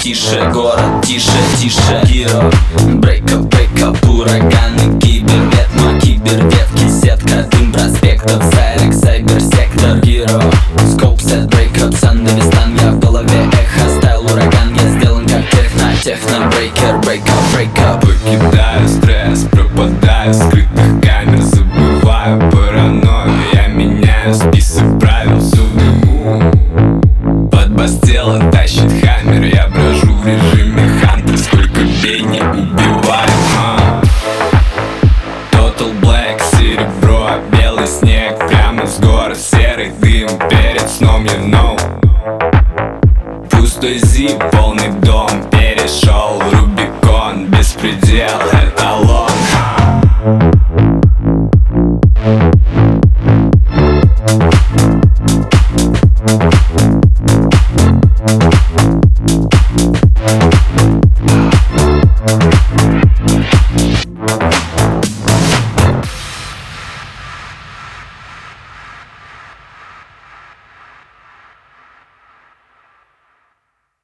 тише, город тише, тише. Гиро, брейкап, брейкап, ураганы, киберветма, киберветки, сетка, дым проспектов, сайрек, сайбер-сектор. Гиро, скоупсет, брейкап, сандевистан, я в голове эхо, стайл ураган, я сделан как техно, техно-брейкер, брейкап, брейкап. Покидаю стресс, пропадаю, скрытых камер забываю паранойю, я меняю список правил всю дыму. Под бас тело тащит хаммер, я брожу в режиме хантер, сколько бей не убиваю. Total Black, серебро, белый снег, прямо с гор, серый дым перед сном, you know. Пустой зип, полный дом, перешел Рубикон, беспредел, это ложь.